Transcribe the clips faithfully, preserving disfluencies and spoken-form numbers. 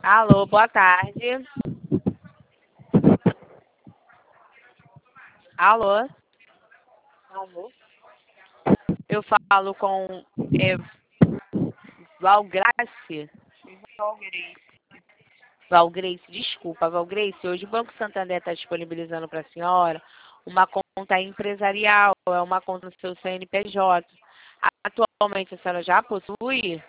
Alô, boa tarde. Alô, Alô? eu falo com é, Valgrace. Valgrace, desculpa, Valgrace, hoje o Banco Santander está disponibilizando para a senhora uma conta empresarial, é uma conta no seu C N P J. Atualmente a senhora já possui?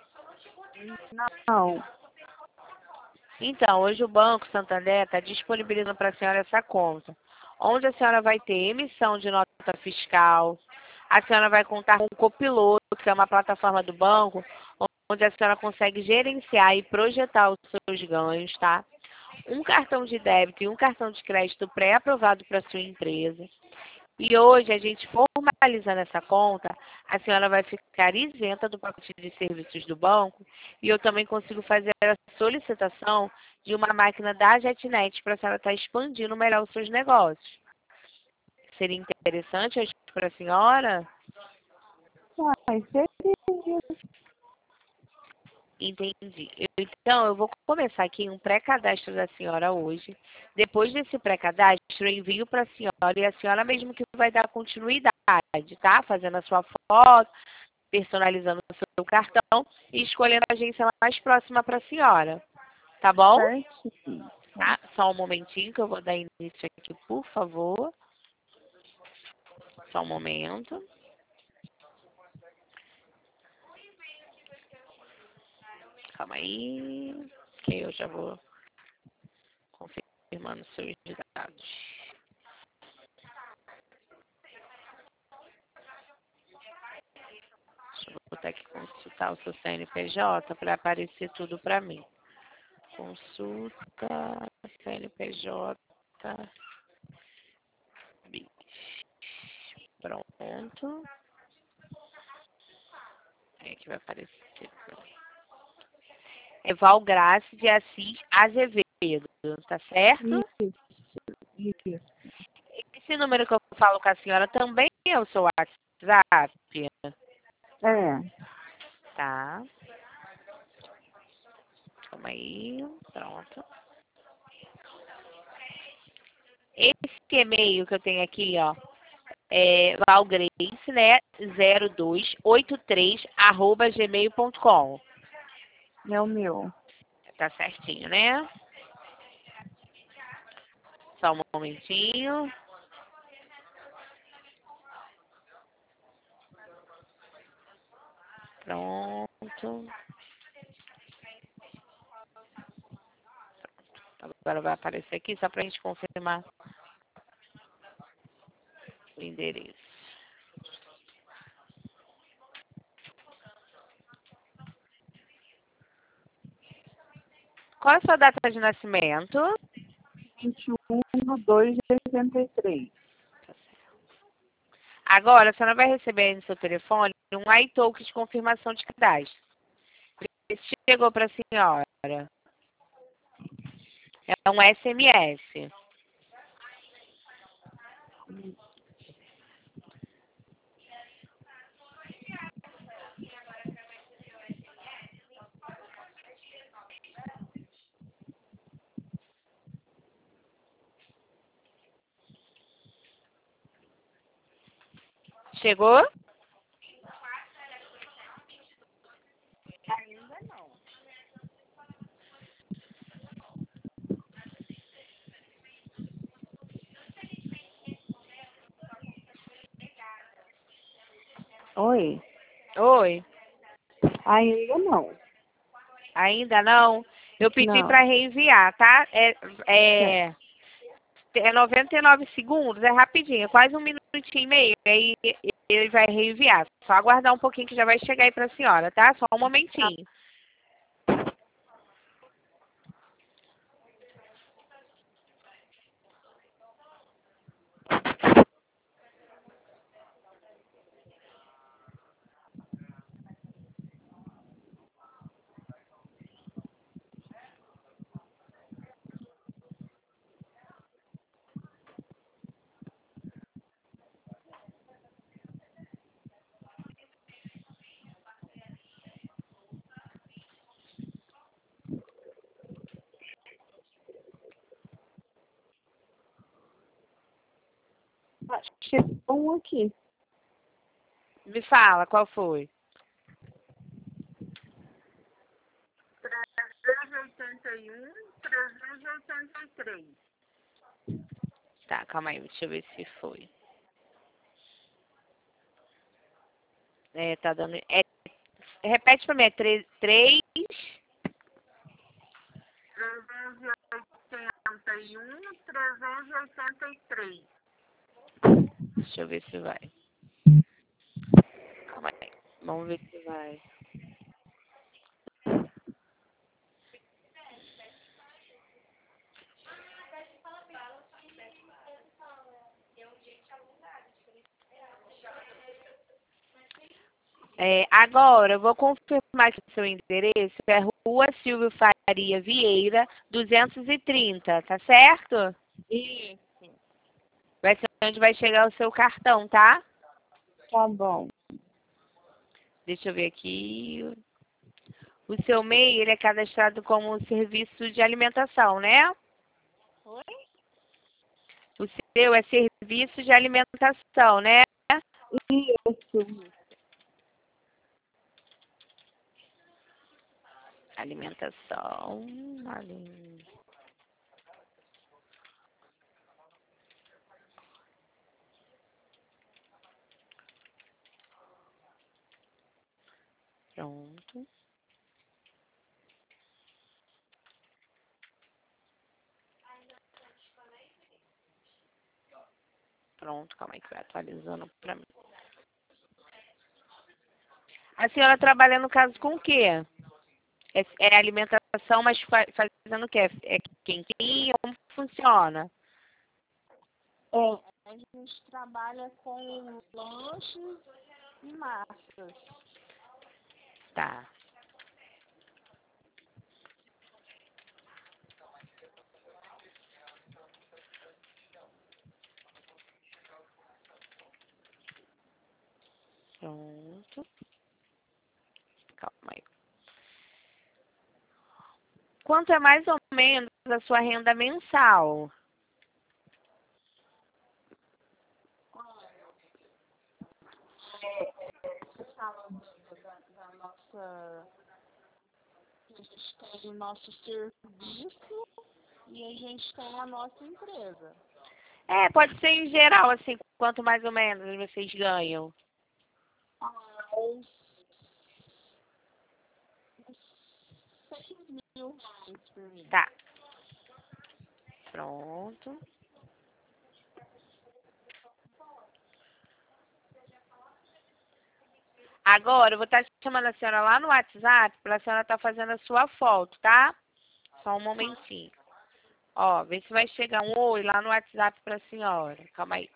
Não. Então, hoje o Banco Santander está disponibilizando para a senhora essa conta, onde a senhora vai ter emissão de nota fiscal, a senhora vai contar com o Copiloto, que é uma plataforma do banco, onde a senhora consegue gerenciar e projetar os seus ganhos, tá? Um cartão de débito e um cartão de crédito pré-aprovado para sua empresa. E hoje, a gente formalizando essa conta, a senhora vai ficar isenta do pacote de serviços do banco e eu também consigo fazer a solicitação de uma máquina da JetNet para a senhora estar expandindo melhor os seus negócios. Seria interessante hoje para a senhora? Ai, seria. Entendi. Eu- Então, eu vou começar aqui um pré-cadastro da senhora hoje. Depois desse pré-cadastro, eu envio para a senhora e a senhora mesmo que vai dar continuidade, tá? Fazendo a sua foto, personalizando o seu cartão e escolhendo a agência mais próxima para a senhora. Tá bom? Certinho. Tá? Só um momentinho que eu vou dar início aqui, por favor. Só um momento. Calma aí, que eu já vou confirmando seus dados. Vou ter que consultar o seu C N P J para aparecer tudo para mim. Consulta C N P J. Pronto. É que vai aparecer pra mim. É Valgrace de Assis Azevedo, tá certo? Isso, isso. Esse número que eu falo com a senhora também é o seu WhatsApp? É. Tá. Calma aí. Pronto. Esse e-mail que eu tenho aqui, ó, é Valgrace, né? zero dois oito três arroba gmail ponto com. É o meu. Tá certinho, né? Só um momentinho. Pronto. Agora vai aparecer aqui só pra gente confirmar o endereço. Qual é a sua data de nascimento? vinte e um de dois de oitenta e três. Agora, a senhora vai receber aí no seu telefone um iTalk de confirmação de cadastro. Esse chegou para a senhora. É um S M S. Chegou? Ainda não. Oi. Oi. Ainda não. Ainda não? Eu pedi Não. para reenviar, tá? É, Certo. é, é noventa e nove segundos, é rapidinho, é quase um minutinho e meio. Aí ele vai reenviar. Só aguardar um pouquinho que já vai chegar aí para a senhora, tá? Só um momentinho. Ah, chegou um aqui. Me fala, qual foi? trezentos e oitenta e um, trezentos e oitenta e três. Tá, calma aí, deixa eu ver se foi. É, tá dando... É, repete pra mim, é três... três... trezentos e oitenta e um, trezentos e oitenta e três. Deixa eu ver se vai. Calma aí. Vamos ver se vai. É, agora, eu vou confirmar que o seu endereço é Rua Silvio Faria Vieira, duzentos e trinta, tá certo? Isso. Vai ser onde vai chegar o seu cartão, tá? Tá bom. Deixa eu ver aqui. O seu M E I, ele é cadastrado como serviço de alimentação, né? Oi? O seu é serviço de alimentação, né? Isso. Alimentação. alim- Pronto. Pronto, calma aí que vai atualizando pra mim. A senhora trabalha no caso com o quê? É, é alimentação, mas fa- fazendo o quê? É quentinha? Como funciona? É, a gente trabalha com lanches e massas. Tá. Pronto. Calma aí. Quanto é mais ou menos a sua renda mensal? Você fala da, da, da nossa. A gente tem o nosso serviço e a gente tem a nossa empresa. É, pode ser em geral, assim, quanto mais ou menos vocês ganham. Ah, uns, uns seis mil reais por mês. Tá. Pronto. Agora, eu vou estar chamando a senhora lá no WhatsApp para a senhora estar fazendo a sua foto, tá? Só um momentinho. Ó, vê se vai chegar um oi lá no WhatsApp para a senhora. Calma aí.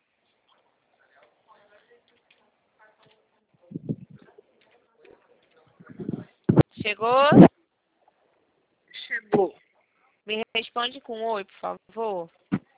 Chegou? Chegou. Me responde com oi, por favor.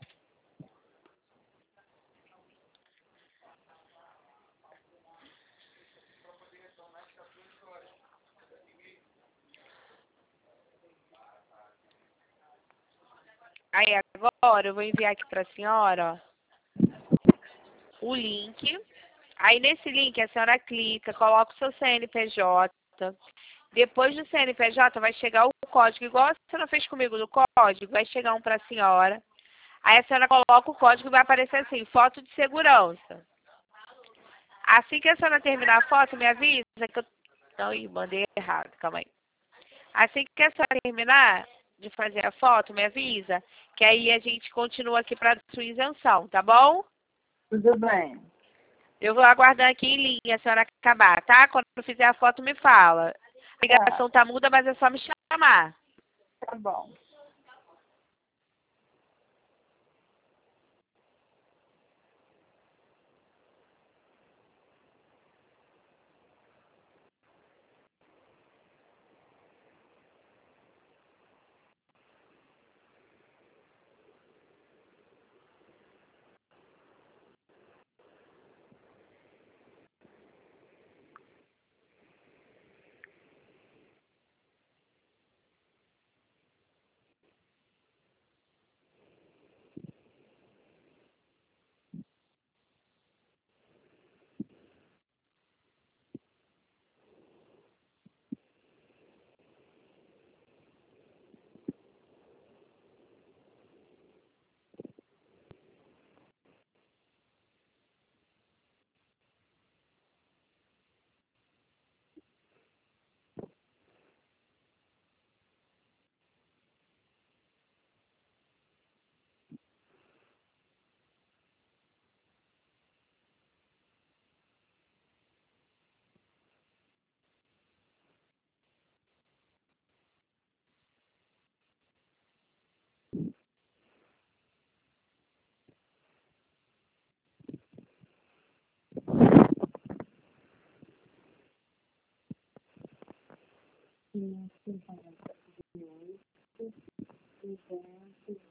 Aí, agora eu vou enviar aqui para a senhora, ó, o link. Aí, nesse link, a senhora clica, coloca o seu C N P J. Depois do C N P J, vai chegar o código, igual a senhora fez comigo do código, vai chegar um para a senhora. Aí a senhora coloca o código e vai aparecer assim, foto de segurança. Assim que a senhora terminar a foto, me avisa que eu... Não, ih, mandei errado, calma aí. Assim que a senhora terminar de fazer a foto, me avisa, que aí a gente continua aqui para sua isenção, tá bom? Tudo bem. Eu vou aguardar aqui em linha a senhora acabar, tá? Quando eu fizer a foto, me fala. A Tá, ligação tá muda, mas é só me chamar. tá bom. quinhentos e cinquenta e oito, duzentos.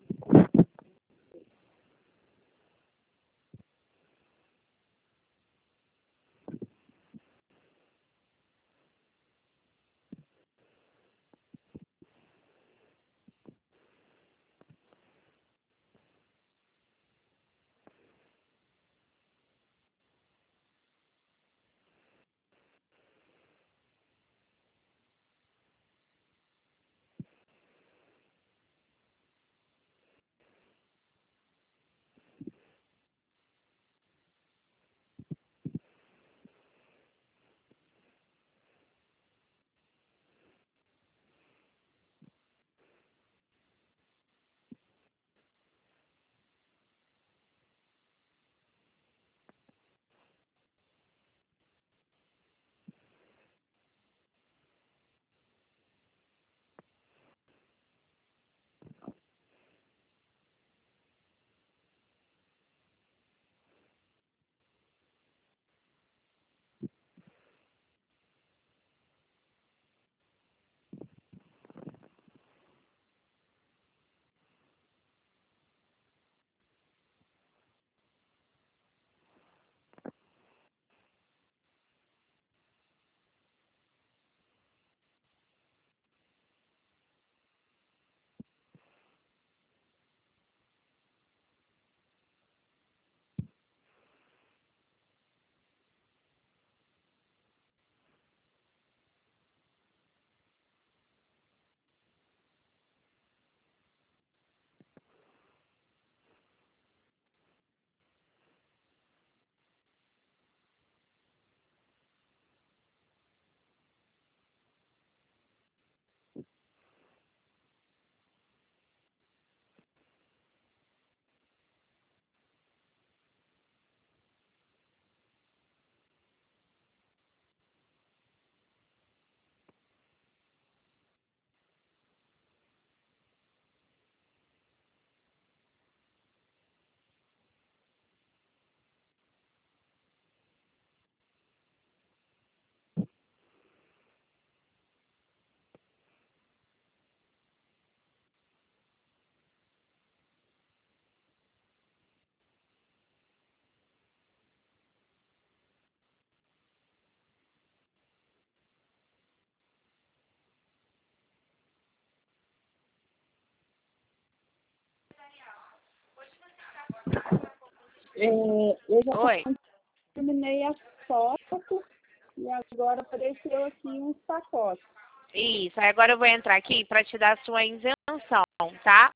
É, eu já Oi. terminei a foto e agora apareceu aqui um pacote. Isso, aí agora eu vou entrar aqui para te dar a sua isenção, tá?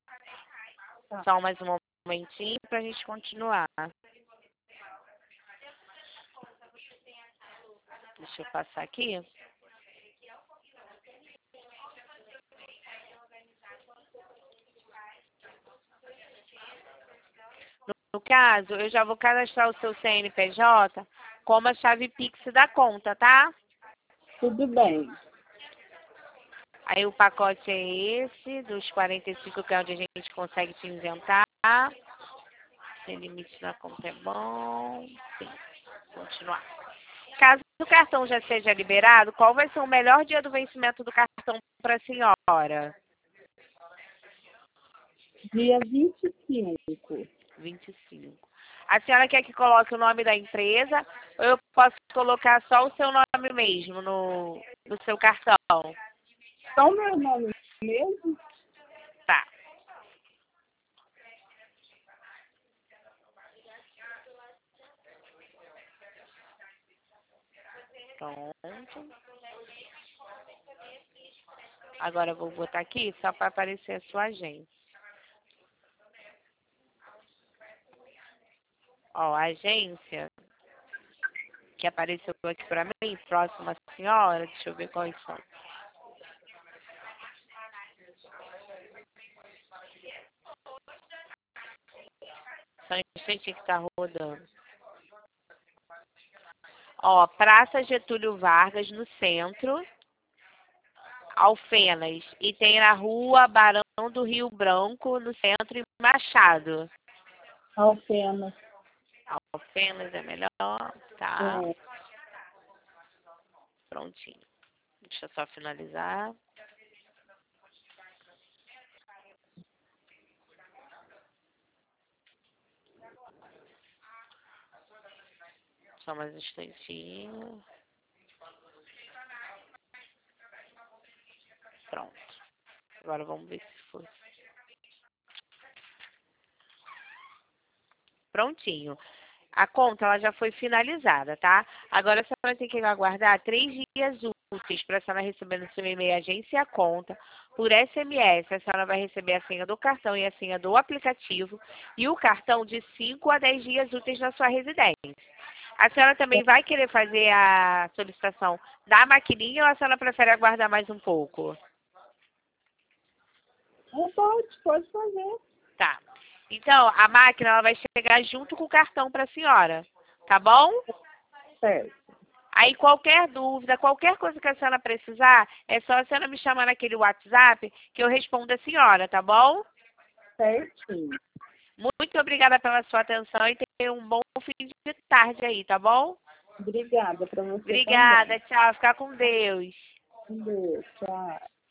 Tá. Só mais um momentinho para a gente continuar. Deixa eu passar aqui. No, no caso, eu já vou cadastrar o seu C N P J como a chave Pix da conta, tá? Tudo bem. Aí o pacote é esse, dos quarenta e cinco, que é onde a gente consegue te isentar. Sem limite na conta é bom. Sim, continuar. Caso o cartão já seja liberado, qual vai ser o melhor dia do vencimento do cartão para a senhora? Dia vinte e cinco. vinte e cinco. A senhora quer que coloque o nome da empresa ou eu posso colocar só o seu nome mesmo no, no seu cartão? Só o meu nome mesmo? Tá. Pronto. Agora eu vou botar aqui só para aparecer a sua agência. Ó, a agência que apareceu aqui para mim, próxima à senhora, deixa eu ver quais são. Só um instantinho que tá rodando. Ó, Praça Getúlio Vargas, no centro, Alfenas. E tem na rua Barão do Rio Branco, no centro, e Machado. Alfenas. Alfenas é melhor, tá? É. Prontinho. Deixa eu só finalizar. Só mais um instantinho. Pronto. Agora vamos ver se foi. Prontinho. A conta ela já foi finalizada, tá? Agora a senhora tem que aguardar três dias úteis para a senhora receber no seu e-mail agência a conta. Por S M S, a senhora vai receber a senha do cartão e a senha do aplicativo e o cartão de cinco a dez dias úteis na sua residência. A senhora também vai querer fazer a solicitação da maquininha ou a senhora prefere aguardar mais um pouco? Não pode, pode fazer. Tá. Então, a máquina ela vai chegar junto com o cartão para a senhora, tá bom? Certo. Aí qualquer dúvida, qualquer coisa que a senhora precisar, é só a senhora me chamar naquele WhatsApp que eu respondo a senhora, tá bom? Certinho. Muito obrigada pela sua atenção e tenha um bom fim de tarde aí, tá bom? Obrigada para você Obrigada, também. tchau. Fica com Deus. Um beijo, tchau.